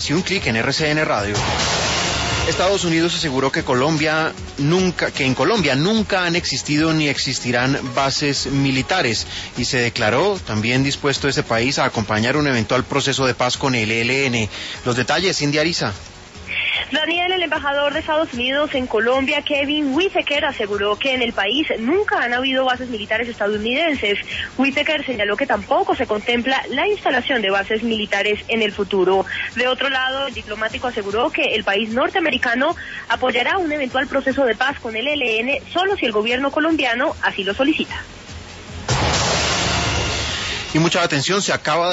y un clic en RCN Radio. Estados Unidos aseguró que en Colombia nunca han existido ni existirán bases militares y se declaró también dispuesto ese país a acompañar un eventual proceso de paz con el ELN. Los detalles, Cindy Ariza. Daniel, el embajador de Estados Unidos en Colombia, Kevin Whitaker, aseguró que en el país nunca han habido bases militares estadounidenses. Whitaker señaló que tampoco se contempla la instalación de bases militares en el futuro. De otro lado, el diplomático aseguró que el país norteamericano apoyará un eventual proceso de paz con el ELN solo si el gobierno colombiano así lo solicita. Y mucha atención, se acaba